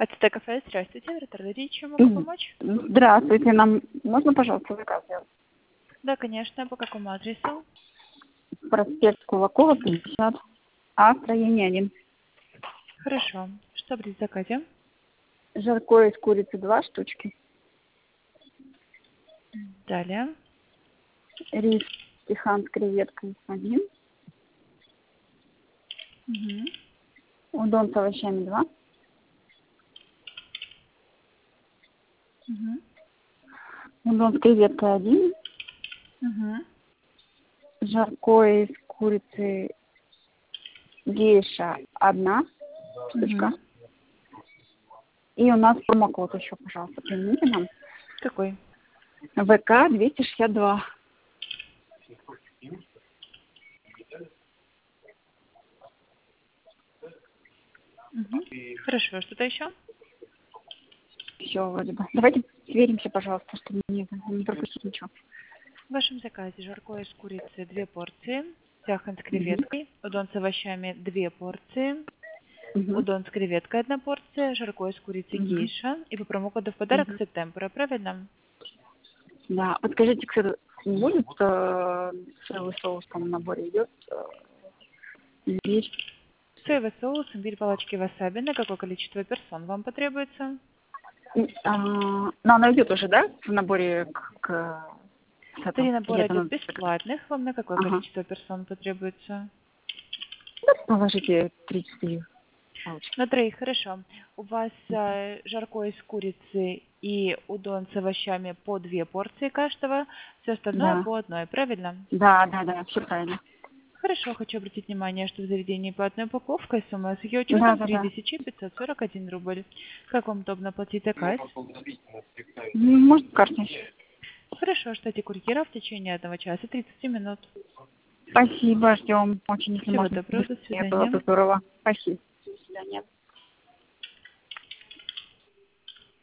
АЦТ кафе, здравствуйте, Ротарди, чем могу помочь? Здравствуйте, нам можно, пожалуйста, заказ сделать? Да, конечно, по какому адресу? Проспект Кулакова, 50, А, строение 1. Хорошо. Что будет в заказе? Жаркое из курицы 2 штучки. Далее. Рис Тихан с креветкой 1. Угу. Удон с овощами 2. Угу. Удон с креветкой 1. Угу. Жаркое из курицы гейша 1 штучка. Угу. И у нас промокод еще, пожалуйста, примите нам. Какой? ВК 262. Угу. Хорошо, что-то еще? Все вроде бы. Давайте сверимся, пожалуйста, чтобы не пропустить ничего. В вашем заказе жаркое из курицы 2 порции, тяхан с Угу. креветкой, удон с овощами 2 порции, Угу. удон с креветкой 1 порция, жаркое из курицы Угу. гейша и по промокоду в подарок Угу. сеттемпура, правильно? Да, вот скажите, кстати, будет соевый соус там в наборе идет? Есть. Соевый соус, имбирь, палочки васаби. На какое количество персон вам потребуется? Но она идет уже, да, в наборе с 3 этого? Или набора это идет надо? бесплатных. Вам на какое Ага. количество персон потребуется? Да, положите 3-4 палочки. На 3, хорошо. У вас жаркое из курицы и удон с овощами по 2 порции каждого. Все остальное Да. по одной, правильно? Да, все правильно. Хорошо, хочу обратить внимание, что в заведении по одной упаковке сумма с ее учетом Да. 3541 рубль. Как вам удобно платить заказ? Может, карта еще. Хорошо, ждите курьера в течение 1 часа 30 минут. Спасибо, ждем. Очень, если Всего можно, доброго, до быстрее было свидания. бы здорово. Спасибо. До свидания.